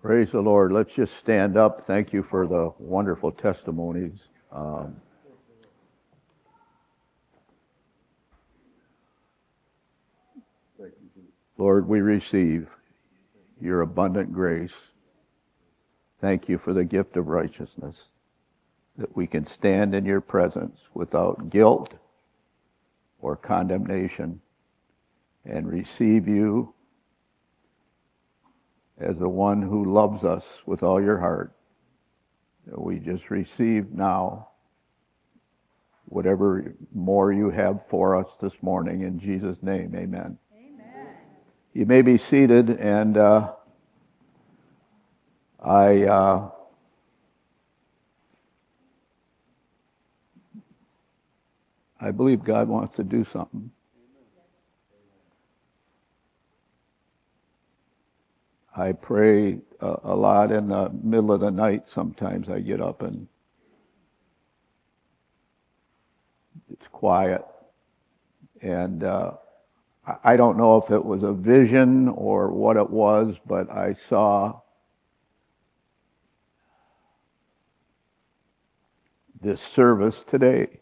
Praise the Lord. Let's just stand up. Thank you for the wonderful testimonies. Lord, we receive your abundant grace. Thank you for the gift of righteousness, that we can stand in your presence without guilt or condemnation and receive you as the one who loves us with all your heart. That we just receive now whatever more you have for us this morning. In Jesus' name, amen. Amen. You may be seated, and I believe God wants to do something. I pray a lot in the middle of the night. Sometimes I get up and it's quiet. And I don't know if it was a vision or what it was, but I saw this service today.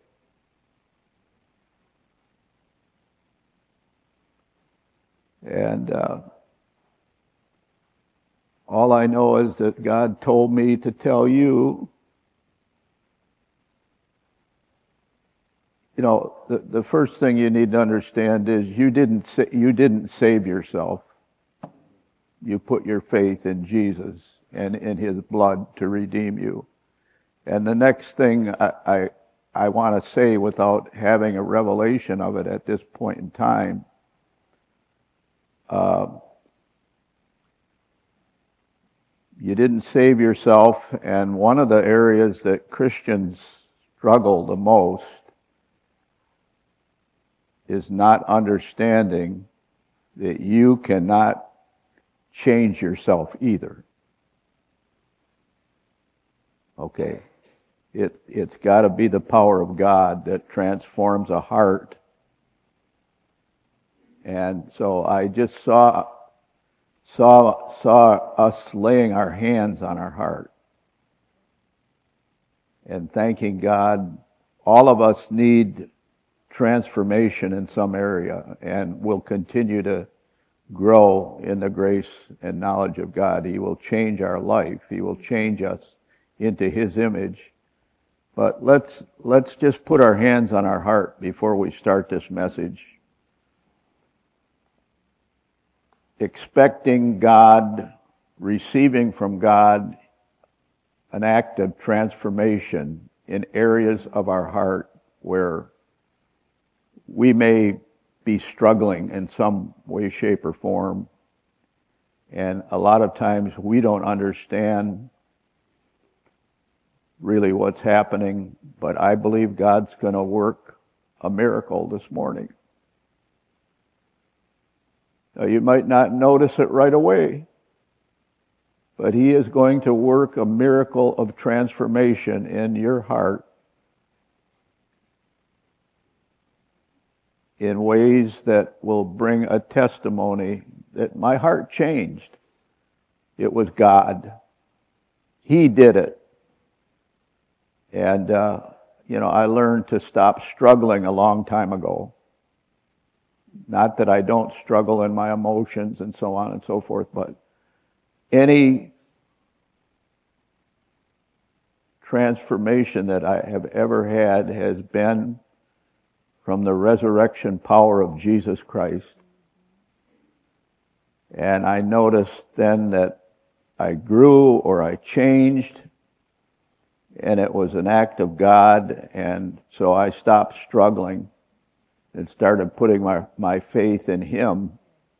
And all I know is that God told me to tell you, the first thing you need to understand is you didn't save yourself. You put your faith in Jesus and in his blood to redeem you. And the next thing I want to say, without having a revelation of it at this point in time, you didn't save yourself, and one of the areas that Christians struggle the most is not understanding that you cannot change yourself either. Okay. It's got to be the power of God that transforms a heart. And so I just saw us laying our hands on our heart and thanking God. All of us need transformation in some area, and we'll continue to grow in the grace and knowledge of God. He will change our life. He will change us into his image. But let's just put our hands on our heart before we start this message, expecting God, receiving from God an act of transformation in areas of our heart where we may be struggling in some way, shape, or form. And a lot of times we don't understand really what's happening, but I believe God's going to work a miracle this morning. Now, you might not notice it right away, but he is going to work a miracle of transformation in your heart in ways that will bring a testimony that my heart changed. It was God. He did it. And, I learned to stop struggling a long time ago. Not that I don't struggle in my emotions and so on and so forth, but any transformation that I have ever had has been from the resurrection power of Jesus Christ. And I noticed then that I grew or I changed, and it was an act of God, and so I stopped struggling and started putting my faith in him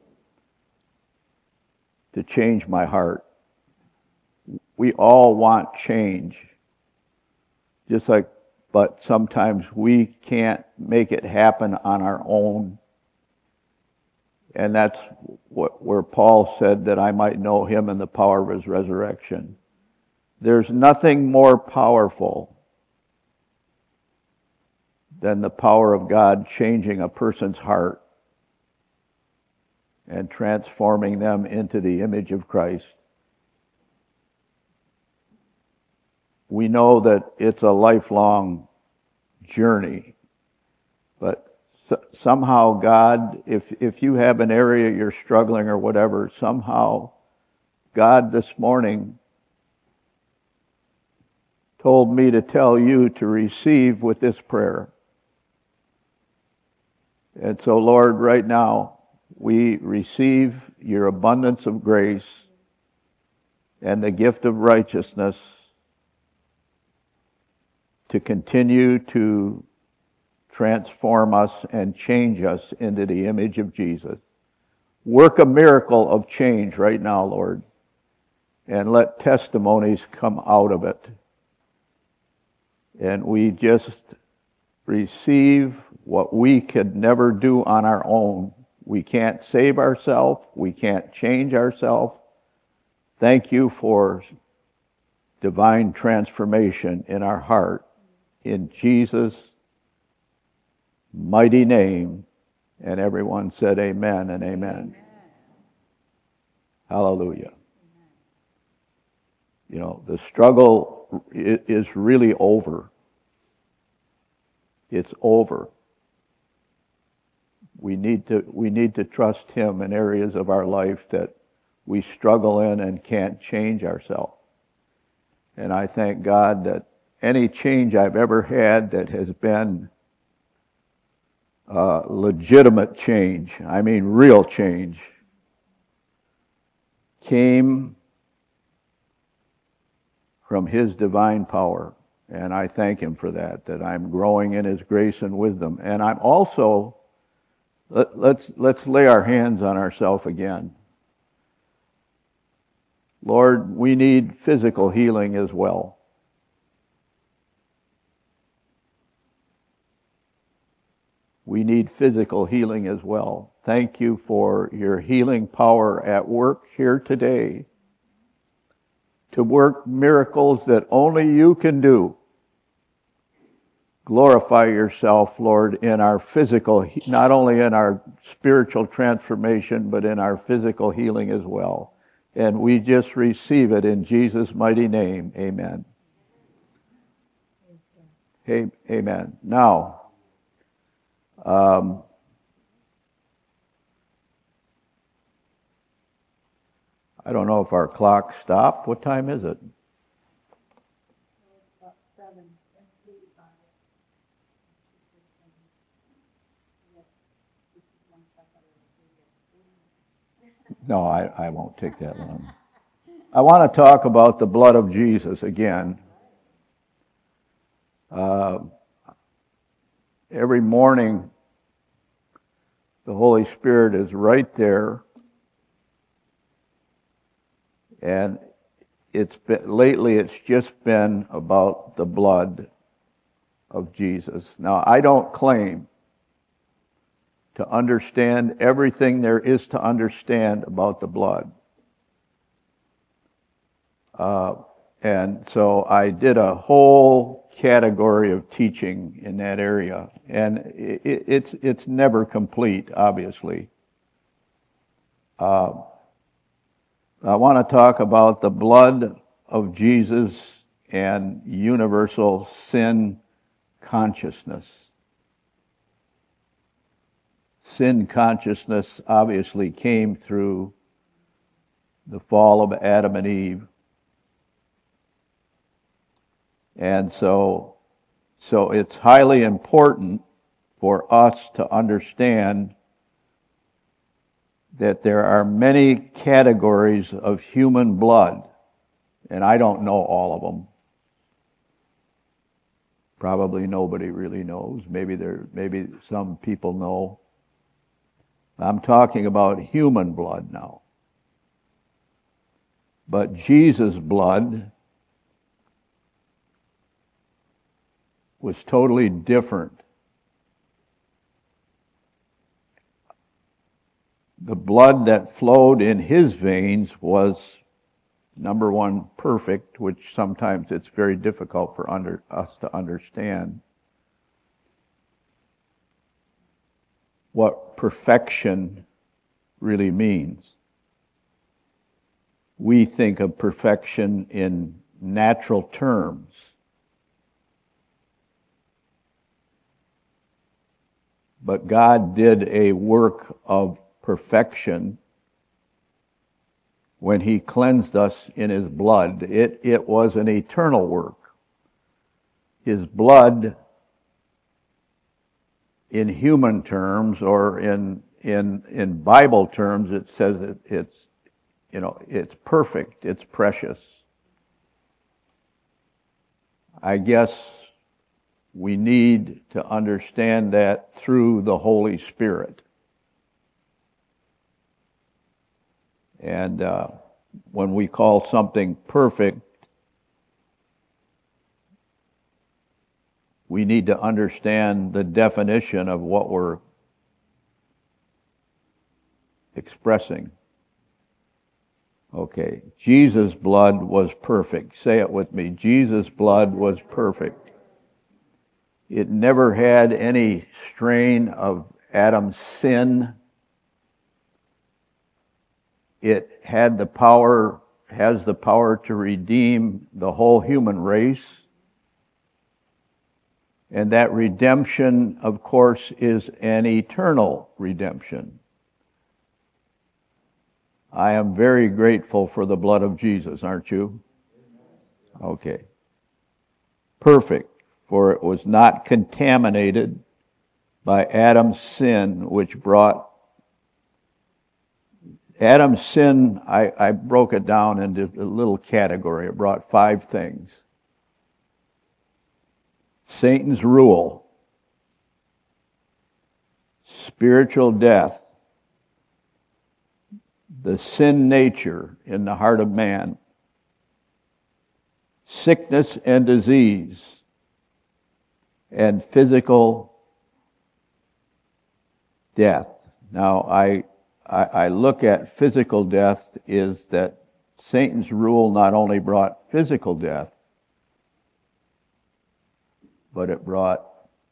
to change my heart. We all want change, but sometimes we can't make it happen on our own. And that's where Paul said that I might know him in the power of his resurrection. There's nothing more powerful than the power of God changing a person's heart and transforming them into the image of Christ. we know that it's a lifelong journey. But somehow, God, if you have an area you're struggling or whatever, somehow God this morning told me to tell you to receive with this prayer. And so, Lord, right now, we receive your abundance of grace and the gift of righteousness to continue to transform us and change us into the image of Jesus. Work a miracle of change right now, Lord, and let testimonies come out of it. And we just receive what we could never do on our own. We can't save ourselves. We can't change ourselves. Thank you for divine transformation in our heart. In Jesus' mighty name. And everyone said amen and amen. Amen. Hallelujah. Amen. You know, the struggle is really over. It's over. We need to trust him in areas of our life that we struggle in and can't change ourselves. And I thank God that any change I've ever had that has been legitimate change, I mean real change, came from his divine power. And I thank him for that I'm growing in his grace and wisdom. And I'm also, let's lay our hands on ourselves again. Lord, we need physical healing as well. We need physical healing as well. Thank you for your healing power at work here today to work miracles that only you can do. Glorify yourself, Lord, in our physical, not only in our spiritual transformation, but in our physical healing as well. And we just receive it in Jesus' mighty name. Amen. Hey, amen. Now, I don't know if our clock stopped. What time is it? About 7. No, I won't take that long. I want to talk about the blood of Jesus again. Every morning, the Holy Spirit is right there. And lately it's just been about the blood of Jesus. Now, I don't claim to understand everything there is to understand about the blood. And so I did a whole category of teaching in that area. And it's never complete, obviously. I want to talk about the blood of Jesus and universal sin consciousness. Sin consciousness obviously came through the fall of Adam and Eve. And so it's highly important for us to understand that there are many categories of human blood, and I don't know all of them. Probably nobody really knows. Maybe some people know. I'm talking about human blood now. But Jesus' blood was totally different. The blood that flowed in his veins was, number one, perfect, which sometimes it's very difficult for us to understand what perfection really means. We think of perfection in natural terms. But God did a work of perfection when He cleansed us in His blood. It was an eternal work. His blood, in human terms or in Bible terms, it says it's perfect, it's precious. I guess we need to understand that through the Holy Spirit. And when we call something perfect, we need to understand the definition of what we're expressing. Okay, Jesus' blood was perfect. Say it with me. Jesus' blood was perfect. It never had any strain of Adam's sin. It has the power to redeem the whole human race. And that redemption, of course, is an eternal redemption. I am very grateful for the blood of Jesus, aren't you? Okay. Perfect, for it was not contaminated by Adam's sin, which brought Adam's sin. I broke it down into a little category. It brought 5 things. Satan's rule, spiritual death, the sin nature in the heart of man, sickness and disease, and physical death. Now, I look at physical death is that Satan's rule not only brought physical death, but it brought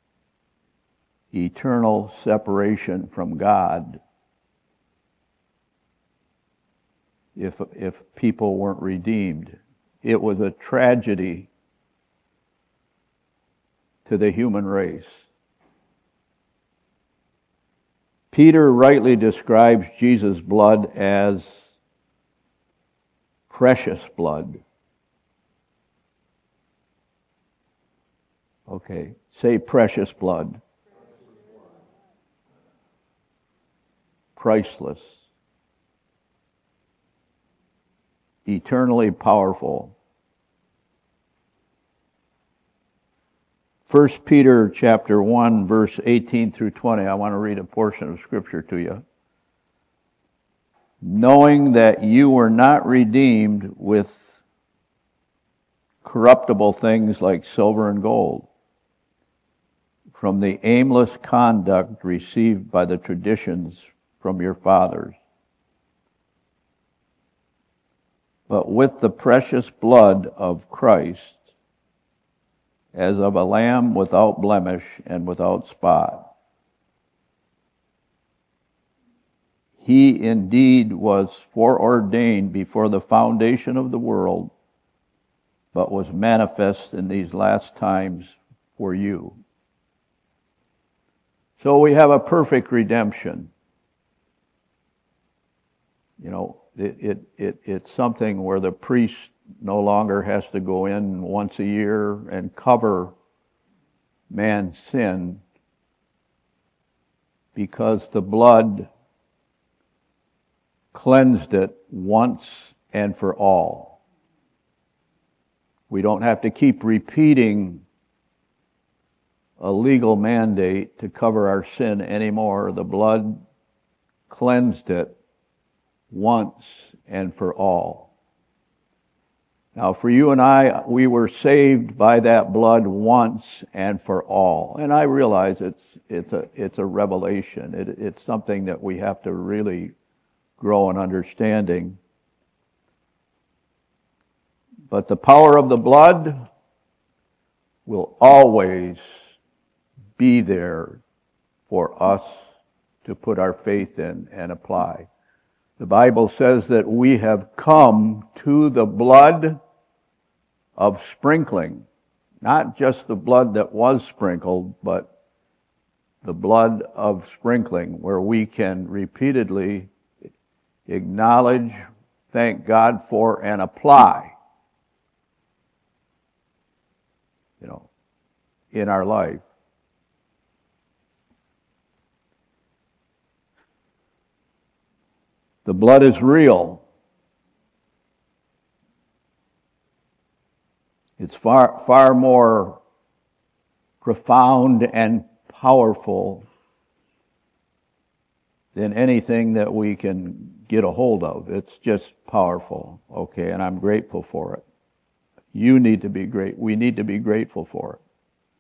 eternal separation from God if people weren't redeemed. It was a tragedy to the human race. Peter rightly describes Jesus' blood as precious blood. Okay, say precious blood. Priceless. Eternally powerful. 1 Peter chapter 1, verse 18 through 20. I want to read a portion of Scripture to you. Knowing that you were not redeemed with corruptible things like silver and gold, from the aimless conduct received by the traditions from your fathers, but with the precious blood of Christ, as of a lamb without blemish and without spot. He indeed was foreordained before the foundation of the world, but was manifest in these last times for you. So we have a perfect redemption. You know, it's something where the priest no longer has to go in once a year and cover man's sin, because the blood cleansed it once and for all. We don't have to keep repeating a legal mandate to cover our sin anymore. The blood cleansed it once and for all. Now, for you and I, we were saved by that blood once and for all. And I realize it's a revelation. It's something that we have to really grow in understanding. But the power of the blood will always be there for us to put our faith in and apply. The Bible says that we have come to the blood of sprinkling. Not just the blood that was sprinkled, but the blood of sprinkling, where we can repeatedly acknowledge, thank God for, and apply, in our life. The blood is real. It's far more profound and powerful than anything that we can get a hold of. It's just powerful, okay, and I'm grateful for it. You need to be great. We need to be grateful for it.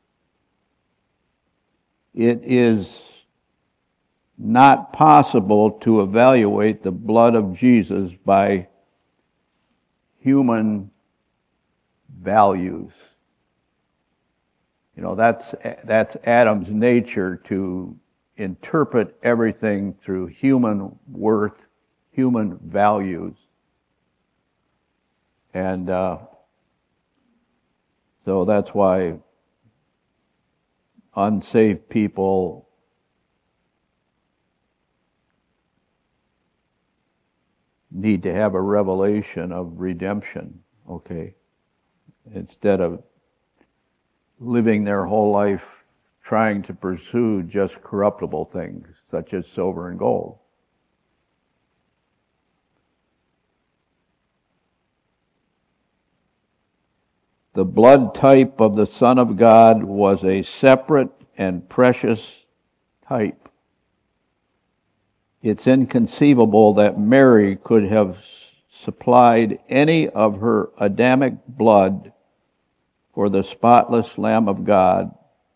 It is not possible to evaluate the blood of Jesus by human values. That's Adam's nature, to interpret everything through human worth, human values. And so that's why unsaved people need to have a revelation of redemption, okay? Instead of living their whole life trying to pursue just corruptible things, such as silver and gold. The blood type of the Son of God was a separate and precious type. It's inconceivable that Mary could have supplied any of her Adamic blood for the spotless Lamb of God.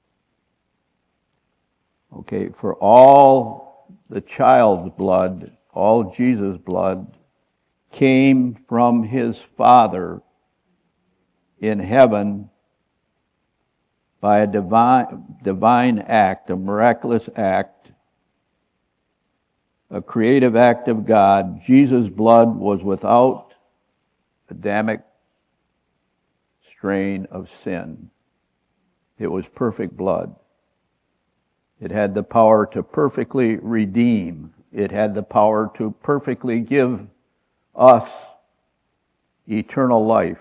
Okay, for all the child's blood, all Jesus' blood, came from his Father in heaven by a divine act, a miraculous act, a creative act of God. Jesus' blood was without Adamic strain of sin. It was perfect blood. It had the power to perfectly redeem. It had the power to perfectly give us eternal life.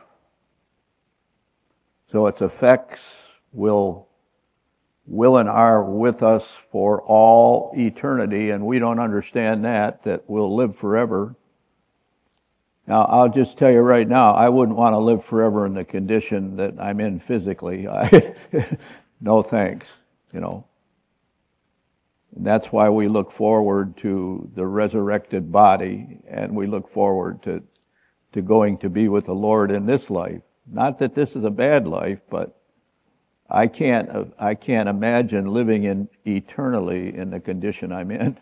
So its effects will and are with us for all eternity, and we don't understand that we'll live forever. Now, I'll just tell you right now, I wouldn't want to live forever in the condition that I'm in physically. No thanks, And that's why we look forward to the resurrected body, and we look forward to going to be with the Lord in this life. Not that this is a bad life, but I can't imagine living in eternally in the condition I'm in.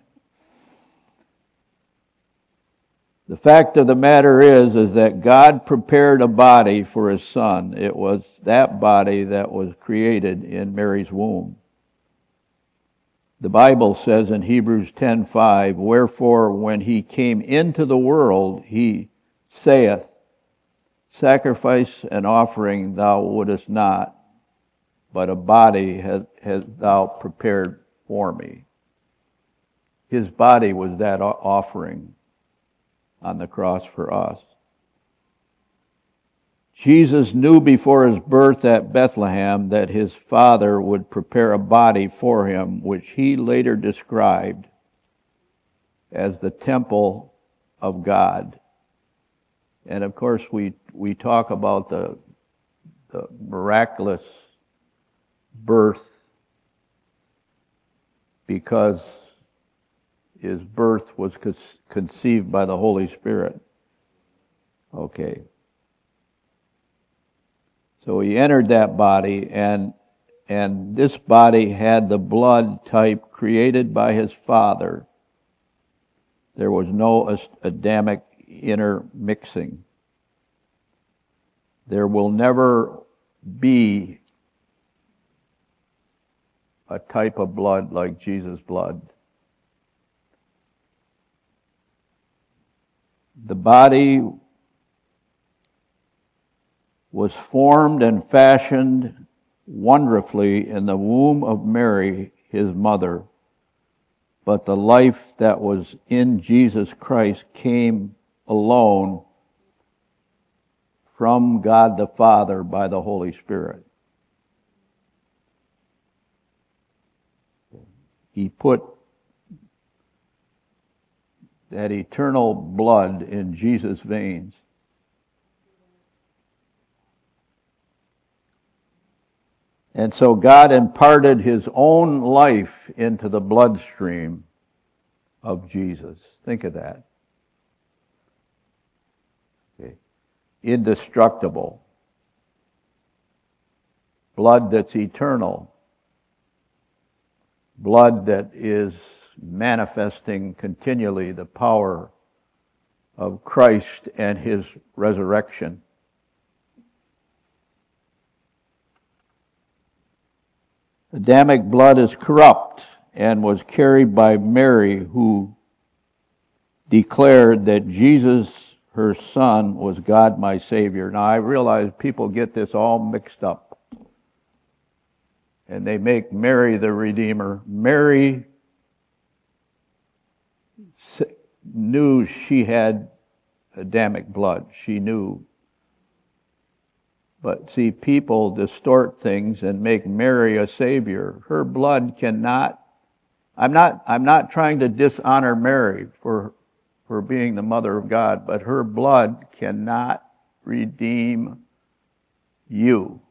The fact of the matter is that God prepared a body for his Son. It was that body that was created in Mary's womb. The Bible says in Hebrews 10:5, "Wherefore when he came into the world, he saith, Sacrifice and offering thou wouldest not, but a body hast thou prepared for me." His body was that offering on the cross for us. Jesus knew before his birth at Bethlehem that his Father would prepare a body for him, which he later described as the temple of God. And of course, we talk about the miraculous birth because his birth was conceived by the Holy Spirit. Okay. So he entered that body, and this body had the blood type created by his Father. There was no Adamic intermixing. There will never be a type of blood like Jesus' blood. The body was formed and fashioned wonderfully in the womb of Mary, his mother. But the life that was in Jesus Christ came alone from God the Father by the Holy Spirit. He put that eternal blood in Jesus' veins. And so God imparted his own life into the bloodstream of Jesus. Think of that. Okay. Indestructible. Blood that's eternal. Blood that is manifesting continually the power of Christ and his resurrection. Adamic blood is corrupt and was carried by Mary, who declared that Jesus, her son, was God my Savior. Now I realize people get this all mixed up. And they make Mary the Redeemer. Mary knew she had Adamic blood. She knew. But see, people distort things and make Mary a savior. Her blood cannot. I'm not trying to dishonor Mary for being the mother of God, but her blood cannot redeem you.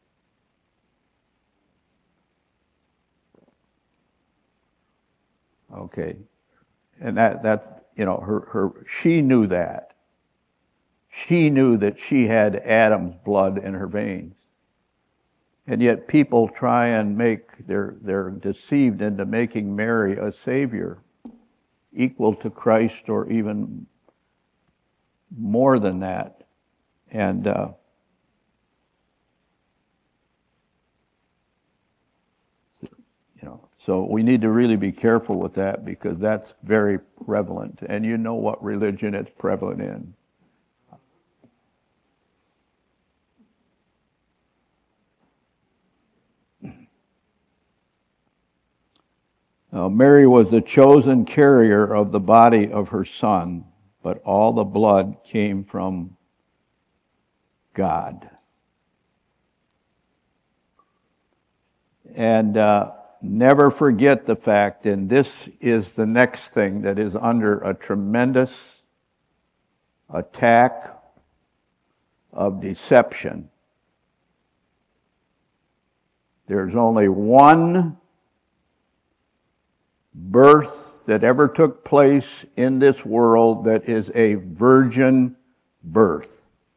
Okay. And that she knew that. She knew that she had Adam's blood in her veins. And yet people try and they're deceived into making Mary a savior equal to Christ or even more than that. And so we need to really be careful with that, because that's very prevalent. And you know what religion it's prevalent in. Mary was the chosen carrier of the body of her son, but all the blood came from God. And never forget the fact, and this is the next thing that is under a tremendous attack of deception. There's only one birth that ever took place in this world that is a virgin birth.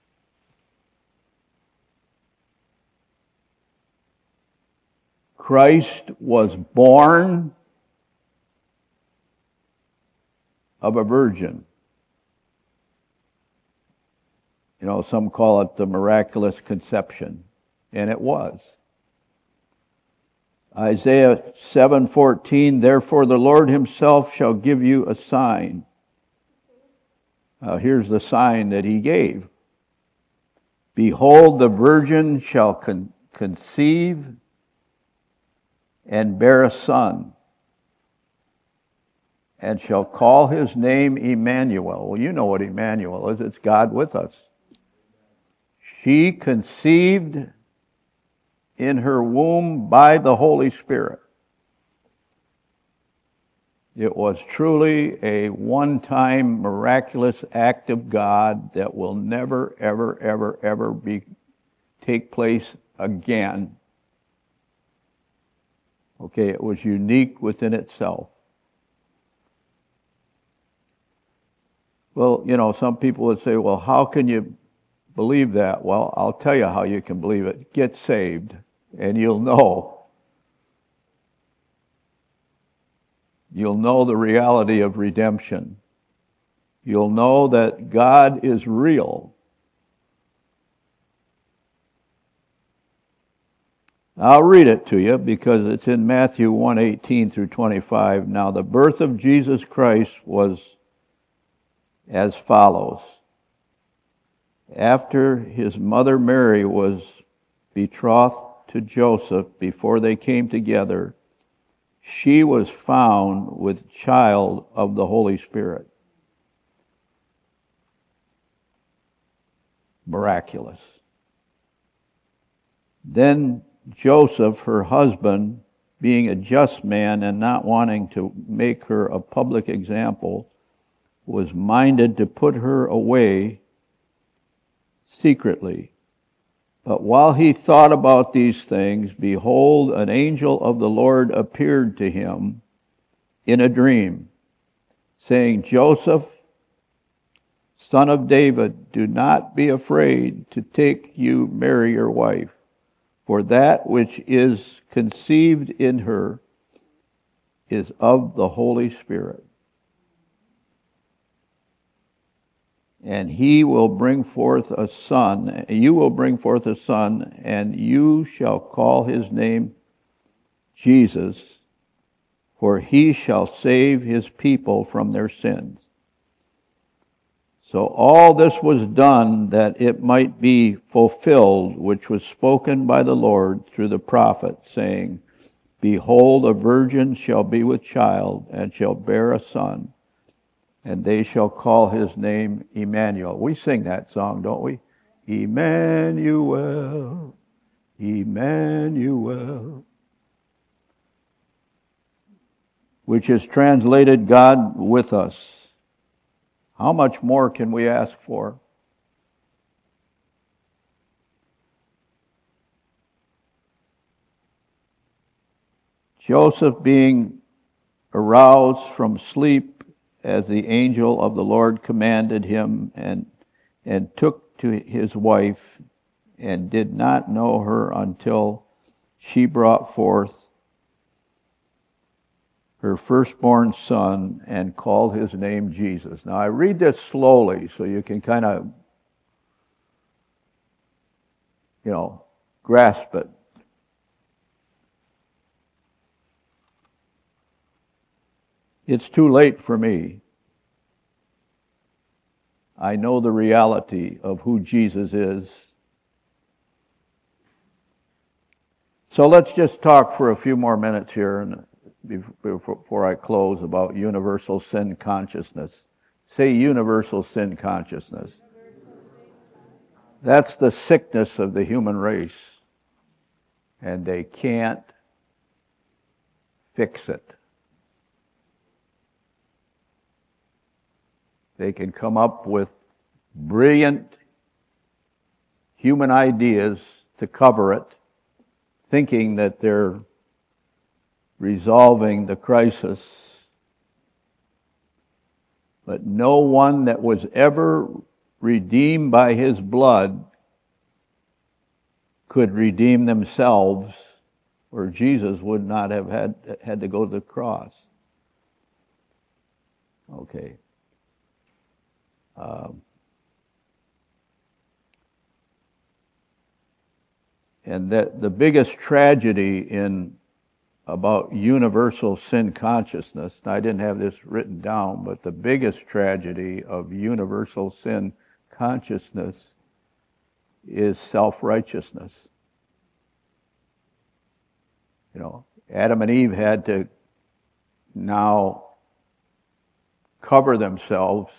Christ was born of a virgin. Some call it the miraculous conception, and it was. Isaiah 7:14, therefore the Lord himself shall give you a sign. Here's the sign that he gave. Behold, the virgin shall conceive and bear a son, and shall call his name Emmanuel. Well, you know what Emmanuel is. It's God with us. She conceived in her womb by the Holy Spirit. It was truly a one-time miraculous act of God that will never, ever, ever, ever take place again. Okay, it was unique within itself. Well, some people would say, well, how can you believe that? Well, I'll tell you how you can believe it. Get saved, and you'll know. You'll know the reality of redemption. You'll know that God is real. I'll read it to you because it's in Matthew 1:18 through 25. Now the birth of Jesus Christ was as follows. After his mother Mary was betrothed to Joseph, before they came together, she was found with child of the Holy Spirit. Miraculous. Then Joseph, her husband, being a just man and not wanting to make her a public example, was minded to put her away secretly. But while he thought about these things, behold, an angel of the Lord appeared to him in a dream, saying, Joseph, son of David, do not be afraid to take you Mary your wife, for that which is conceived in her is of the Holy Spirit. And he will bring forth a son, you will bring forth a son, and you shall call his name Jesus, for he shall save his people from their sins. So all this was done that it might be fulfilled, which was spoken by the Lord through the prophet, saying, Behold, a virgin shall be with child, and shall bear a son, and they shall call his name Emmanuel. We sing that song, don't we? Emmanuel, Emmanuel. Which is translated God with us. How much more can we ask for? Joseph, being aroused from sleep, as the angel of the Lord commanded him, and took to his wife, and did not know her until she brought forth her firstborn son, and called his name Jesus. Now I read this slowly so you can kind of, grasp it. It's too late for me. I know the reality of who Jesus is. So let's just talk for a few more minutes here and before I close about universal sin consciousness. Say universal sin consciousness. That's the sickness of the human race. And they can't fix it. They can come up with brilliant human ideas to cover it, thinking that they're resolving the crisis. But no one that was ever redeemed by his blood could redeem themselves, or Jesus would not have had to go to the cross. Okay. And that the biggest tragedy about universal sin consciousness, I didn't have this written down, but the biggest tragedy of universal sin consciousness is self-righteousness. Adam and Eve had to now cover themselves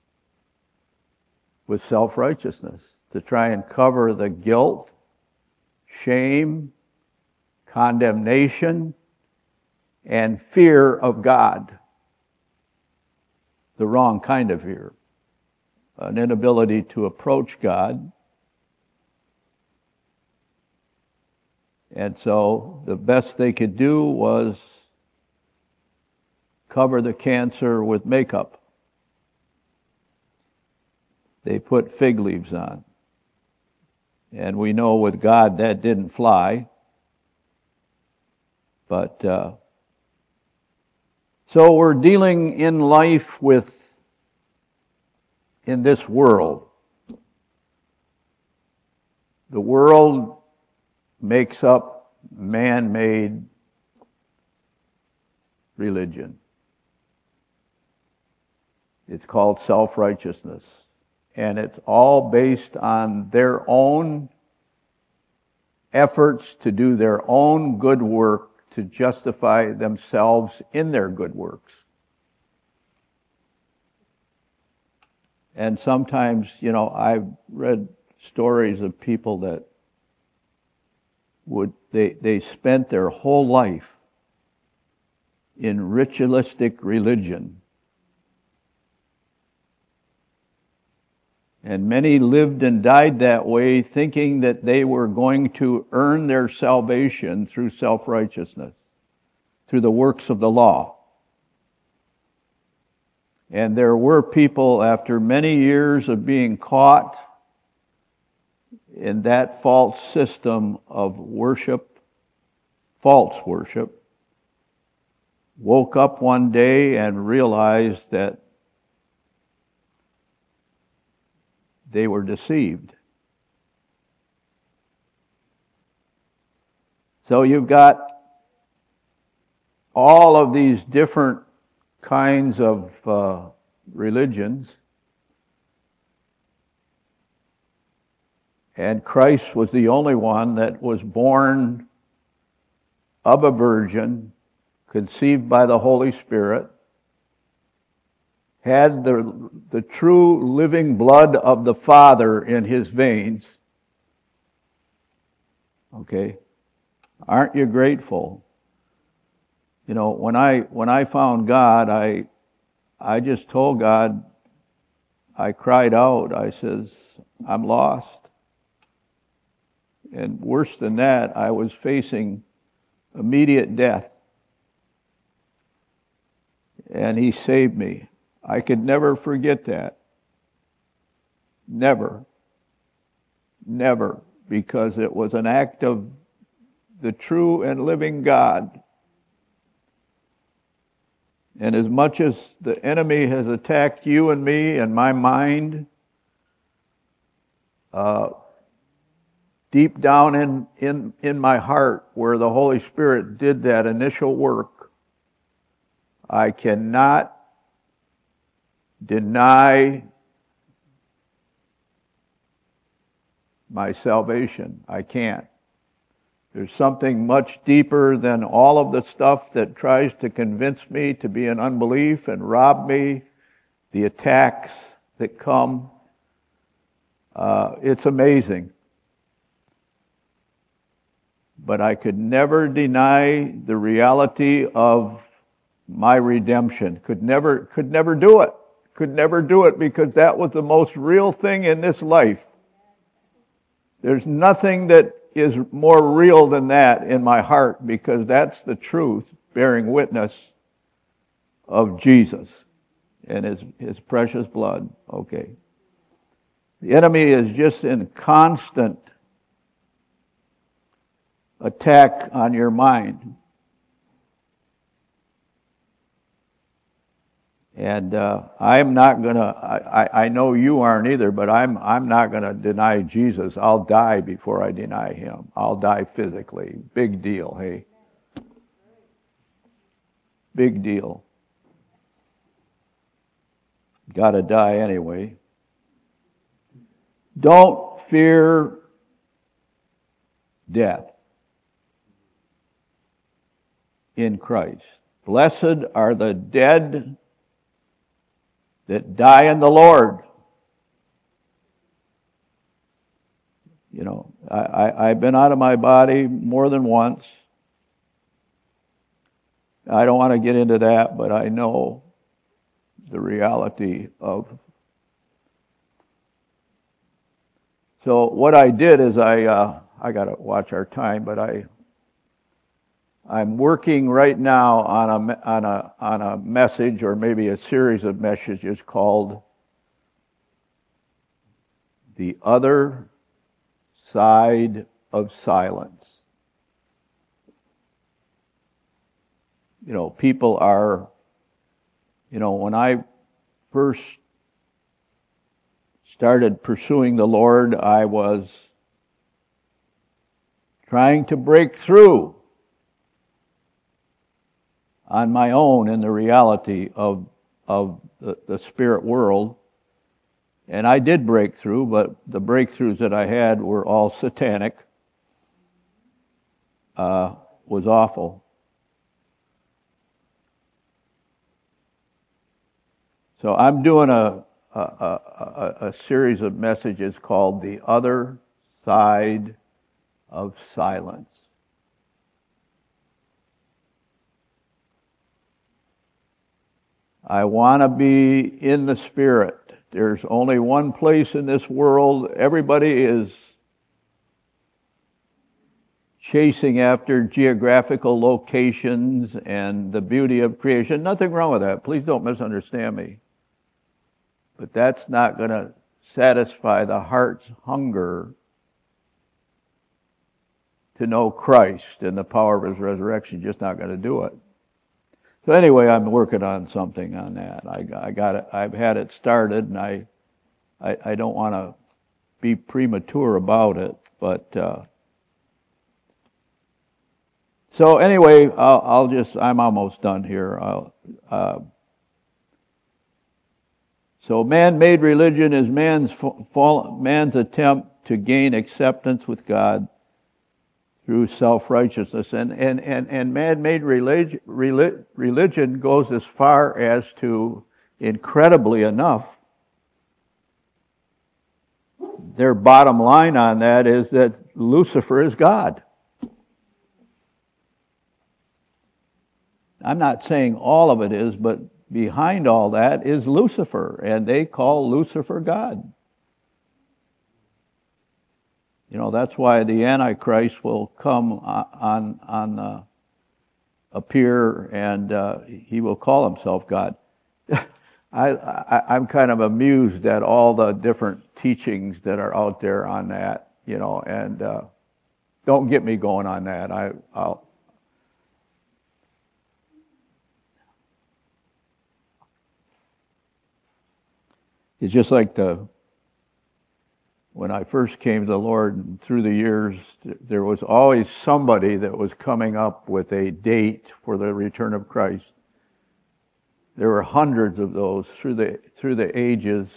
with self-righteousness to try and cover the guilt, shame, condemnation, and fear of God. The wrong kind of fear. An inability to approach God. And so the best they could do was cover the cancer with makeup. They put fig leaves on. And we know with God that didn't fly. But so we're dealing in life in this world. The world makes up man-made religion. It's called self-righteousness. and it's all based on their own efforts to do their own good work to justify themselves in their good works. And sometimes, I've read stories of people that they spent their whole life in ritualistic religion. And many lived and died that way, thinking that they were going to earn their salvation through self-righteousness, through the works of the law. And there were people, after many years of being caught in that false system of worship, false worship, woke up one day and realized that they were deceived. So you've got all of these different kinds of religions, and Christ was the only one that was born of a virgin, conceived by the Holy Spirit, had the true living blood of the Father in his veins. Okay? Aren't you grateful? When I found God, I just told God, I cried out, I says, I'm lost. And worse than that, I was facing immediate death. And he saved me. I could never forget that. Never. Never. Because it was an act of the true and living God. And as much as the enemy has attacked you and me and my mind, deep down in my heart, where the Holy Spirit did that initial work, I cannot deny my salvation. I can't. There's something much deeper than all of the stuff that tries to convince me to be in unbelief and rob me, the attacks that come. It's amazing. But I could never deny the reality of my redemption. Could never do it. Could never do it, because that was the most real thing in this life. There's nothing that is more real than that in my heart, because that's the truth bearing witness of Jesus and his precious blood. Okay. The enemy is just in constant attack on your mind. And I'm not going to, I know you aren't either, but I'm not going to deny Jesus. I'll die before I deny him. I'll die physically. Big deal, hey? Big deal. Got to die anyway. Don't fear death in Christ. Blessed are the dead that die in the Lord. I've been out of my body more than once. I don't want to get into that, but I know the reality of. So what I did is I got to watch our time, but I'm working right now on a message, or maybe a series of messages, called The Other Side of Silence. People are, when I first started pursuing the Lord, I was trying to break through on my own in the reality of the spirit world. And I did break through, but the breakthroughs that I had were all satanic. Was awful. So I'm doing a series of messages called The Other Side of Silence. I want to be in the Spirit. There's only one place in this world. Everybody is chasing after geographical locations and the beauty of creation. Nothing wrong with that. Please don't misunderstand me. But that's not going to satisfy the heart's hunger to know Christ and the power of His resurrection. Just not going to do it. So anyway, I'm working on something on that. I got it. I've had it started, and I don't want to be premature about it, but. So anyway, I'm almost done here. So man-made religion is man's attempt to gain acceptance with God through self-righteousness. And man-made religion goes as far as to, incredibly enough, their bottom line on that is that Lucifer is God. I'm not saying all of it is, but behind all that is Lucifer, and they call Lucifer God. You know, that's why the Antichrist will come appear, and he will call himself God. I'm kind of amused at all the different teachings that are out there on that, you know, and don't get me going on that. I'll It's just like when I first came to the Lord, and through the years, there was always somebody that was coming up with a date for the return of Christ. There were hundreds of those through the ages.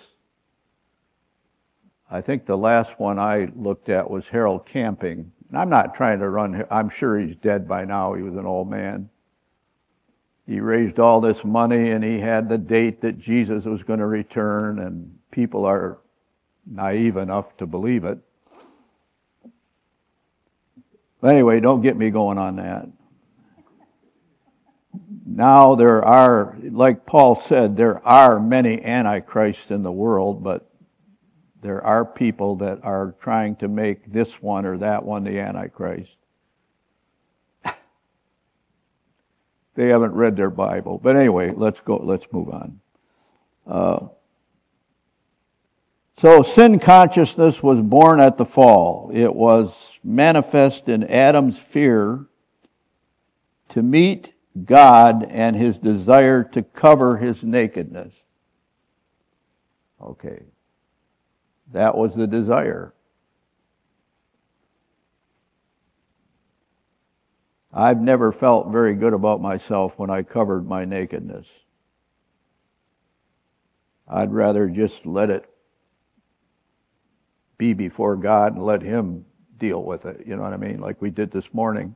I think the last one I looked at was Harold Camping. And I'm not trying to run, I'm sure he's dead by now. He was an old man. He raised all this money, and he had the date that Jesus was going to return, and people are naive enough to believe it. But anyway, don't get me going on that. Now there are, like Paul said, there are many antichrists in the world, but there are people that are trying to make this one or that one the Antichrist. They haven't read their Bible. But anyway, let's move on. So sin consciousness was born at the fall. It was manifest in Adam's fear to meet God and his desire to cover his nakedness. Okay. That was the desire. I've never felt very good about myself when I covered my nakedness. I'd rather just let it be before God and let Him deal with it. You know what I mean? Like we did this morning.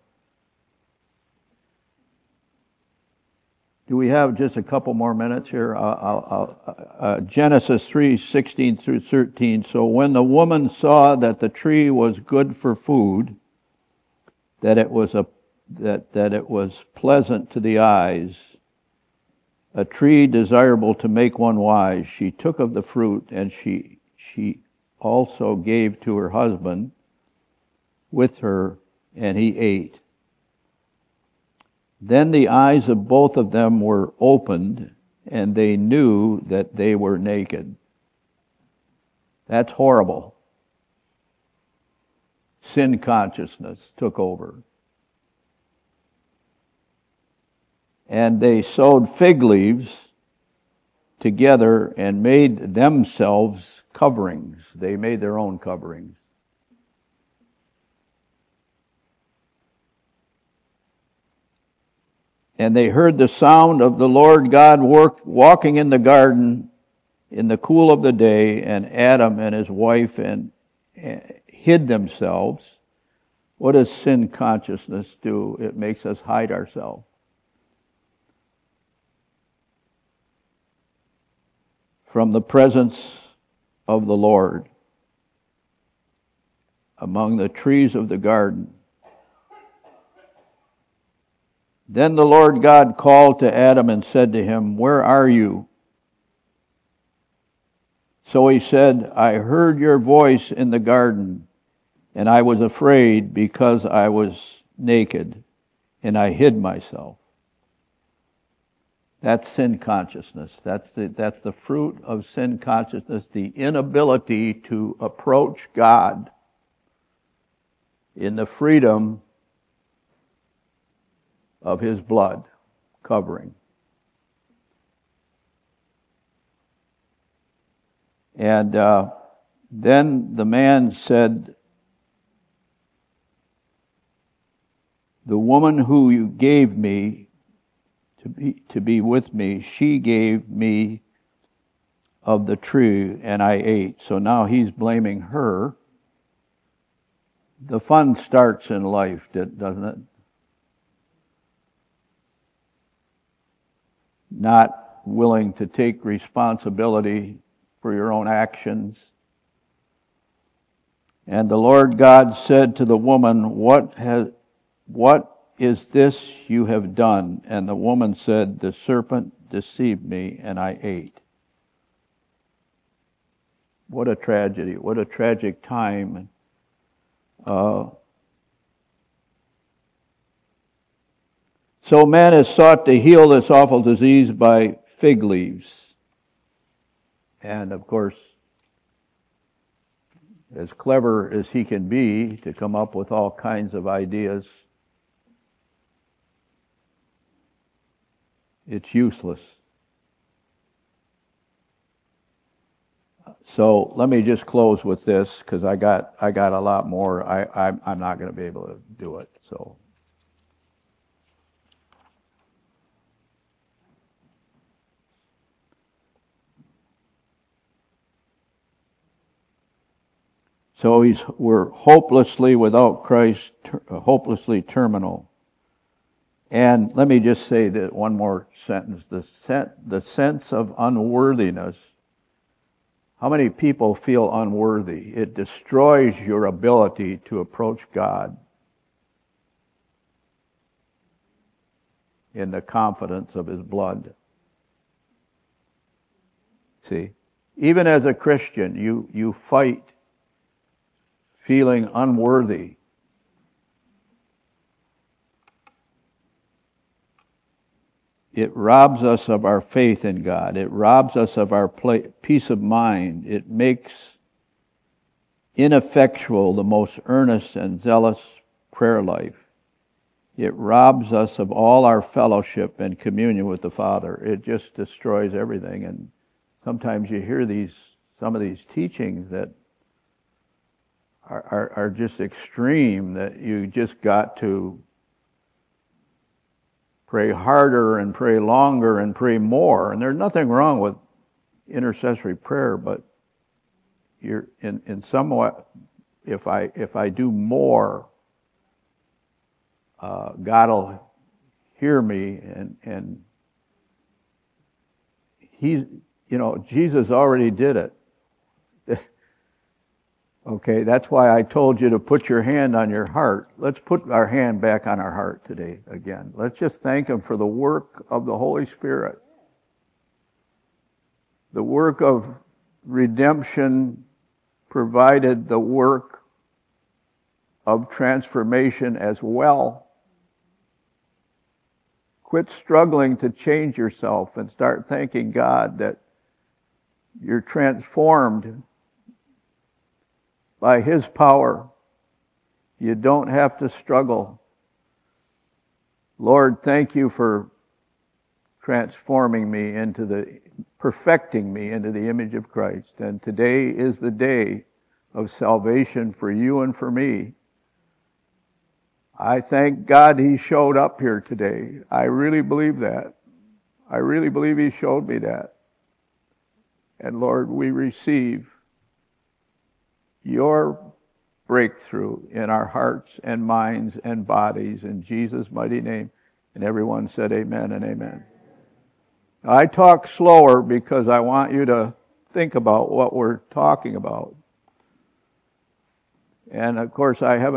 Do we have just a couple more minutes here? Genesis 3:16 through 13. So when the woman saw that the tree was good for food, that it was pleasant to the eyes, a tree desirable to make one wise, she took of the fruit, and she also gave to her husband with her, and he ate. Then the eyes of both of them were opened, and they knew that they were naked. That's horrible. Sin consciousness took over. And they sewed fig leaves together and made themselves coverings. They made their own coverings. And they heard the sound of the Lord God walking in the garden in the cool of the day, and Adam and his wife hid themselves. What does sin consciousness do? It makes us hide ourselves. From the presence of the Lord among the trees of the garden. Then the Lord God called to Adam and said to him, "Where are you?" So he said, "I heard your voice in the garden, and I was afraid because I was naked, and I hid myself." That's sin consciousness. That's the fruit of sin consciousness, the inability to approach God in the freedom of his blood covering. And then the man said, "The woman who you gave me to be with me, she gave me of the tree, and I ate." So now he's blaming her. The fun starts in life, doesn't it? Not willing to take responsibility for your own actions. And the Lord God said to the woman, What is this you have done?" And the woman said, "The serpent deceived me, and I ate." What a tragedy. What a tragic time. So man has sought to heal this awful disease by fig leaves. And of course, as clever as he can be to come up with all kinds of ideas, it's useless. So let me just close with this, because I got a lot more. I'm not going to be able to do it. So we're hopelessly without Christ, hopelessly terminal. And let me just say that one more sentence. The sense of unworthiness. How many people feel unworthy? It destroys your ability to approach God in the confidence of his blood. See? Even as a Christian, you fight feeling unworthy. It robs us of our faith in God. It robs us of our peace of mind. It makes ineffectual the most earnest and zealous prayer life. It robs us of all our fellowship and communion with the Father. It just destroys everything. And sometimes you hear some of these teachings that are just extreme, that you just got to pray harder and pray longer and pray more. And there's nothing wrong with intercessory prayer, but you're in somewhat, if I do more, God will hear me, and Jesus already did it. Okay, that's why I told you to put your hand on your heart. Let's put our hand back on our heart today again. Let's just thank him for the work of the Holy Spirit. The work of redemption provided the work of transformation as well. Quit struggling to change yourself and start thanking God that you're transformed by his power. You don't have to struggle. Lord, thank you for transforming me perfecting me into the image of Christ. And today is the day of salvation for you and for me. I thank God he showed up here today. I really believe that. I really believe he showed me that. And Lord, we receive your breakthrough in our hearts and minds and bodies in Jesus' mighty name. And everyone said amen and amen. I talk slower because I want you to think about what we're talking about. And of course, I haven't